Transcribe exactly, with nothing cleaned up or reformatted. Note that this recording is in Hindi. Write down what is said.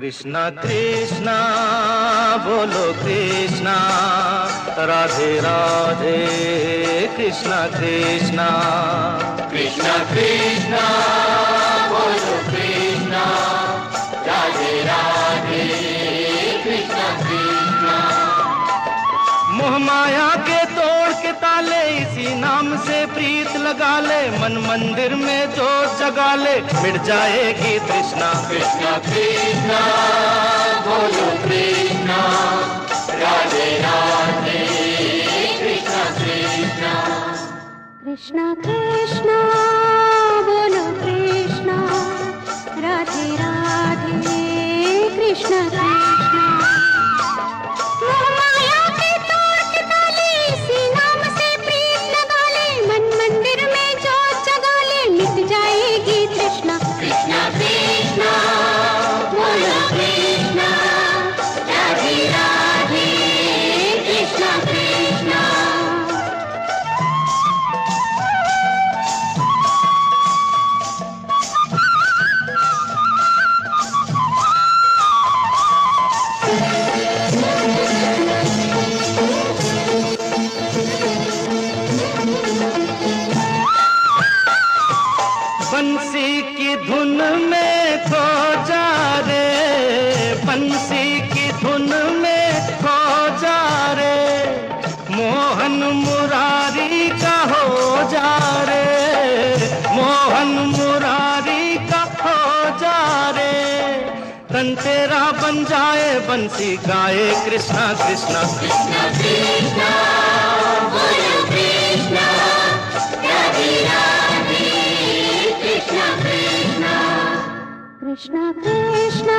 कृष्णा कृष्णा बोलो कृष्णा, राधे राधे कृष्णा कृष्णा। कृष्णा कृष्णा बोलो कृष्णा, राधे राधे कृष्णा कृष्णा। मोह माया के तोड़ के ताले, इसी नाम से प्रीत लगा ले, मन मंदिर में जोत जगा ले, मिट जाएगी तृष्णा। कृष्णा कृष्णा बोलो कृष्णा, राधे राधे कृष्णा कृष्णा। कृष्णा कृष्णा बोलो कृष्णा, राधे राधे कृष्णा कृष्णा। मोह माया के तोड़ के ताले, इसी नाम से प्रीत लगा ले, मन मंदिर में जोत जगा ले, मिट जाएगी तृष्णा। कृष्णा कृष्णा बोलो कृष्णा, राधे राधे कृष्णा कृष्णा। बंसी की धुन में खो जा रे, बंसी की धुन में खो जा रे, मोहन मुरारी का हो जा रे, मोहन मुरारी का हो जा रे। तन तेरा बन जाए बंसी गाए कृष्णा कृष्णा। कृष्णा कृष्णा बोलो कृष्णा, राधे राधे कृष्णा कृष्णा। कृष्णा कृष्णा